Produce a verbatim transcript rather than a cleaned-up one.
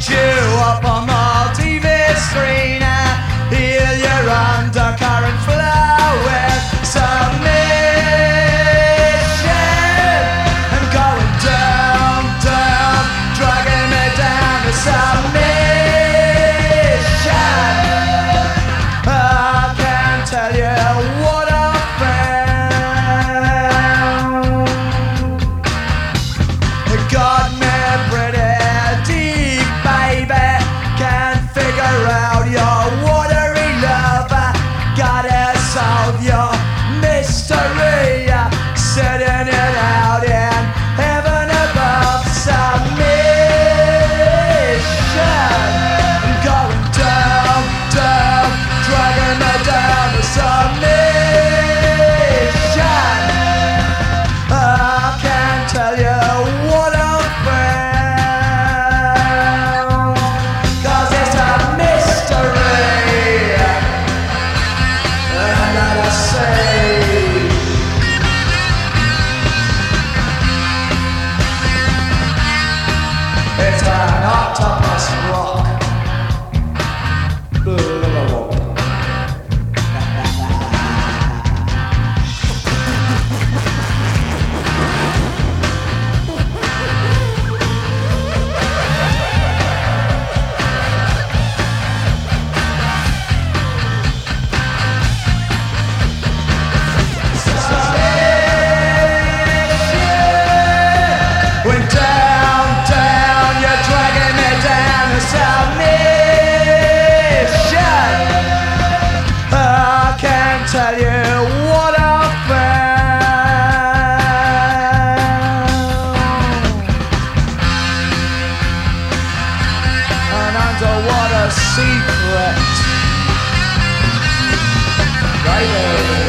you up on the T V screen and hear your undercurrent flow with submission and going down, down, dragging me down to submission. I can't tell you what I found. It got me pretty deep, baby. Can't figure out your watery love. I gotta solve your mystery. Setting it out in heaven above. Submission. I'm going down, down, dragging me down to submission. I can't tell you what I found, 'cause it's a mystery. And I gotta say, it's an octopus rock. Went down, down, you're dragging me down to submission. I can't tell you what I found. An underwater secret, baby.